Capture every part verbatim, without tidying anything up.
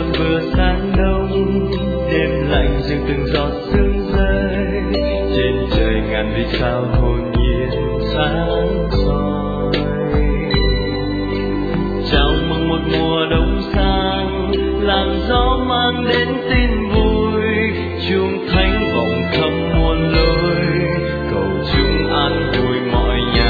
còn vừa sáng đông, đêm lạnh dừng từng giọt sương rơi, trên trời ngàn vì sao hồn nhiên sáng soi. Chào mừng một mùa đông sang, làn gió mang đến tin vui, chuông thánh vọng khắp muôn lối, cầu chúng an vui mọi nhà.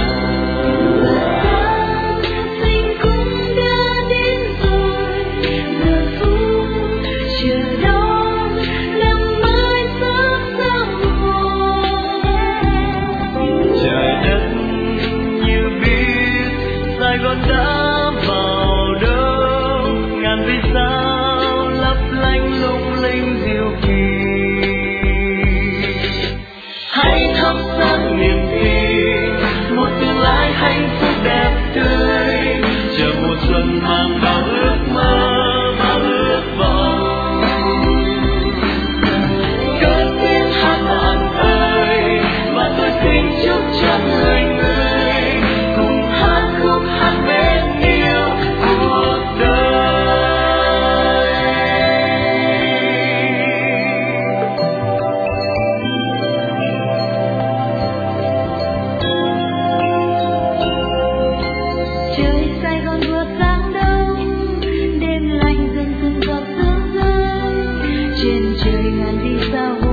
Sài Gòn đã vào đông, ngàn vì sao lấp lánh lung linh diệu kỳ. Hãy thắp sáng niềm tin, một tương lai hạnh phúc đẹp tươi, chờ mùa xuân mang bao ước mơ, bao ước vọng. Cất tiếng hát bạn ơi, và tôi xin chúc cho người người cùng hát khúc hát bên yêu cuộc đời. Trời Sài Gòn vừa sáng đông, đêm lạnh dần từng giọt sương rơi, trên trời ngàn vì sao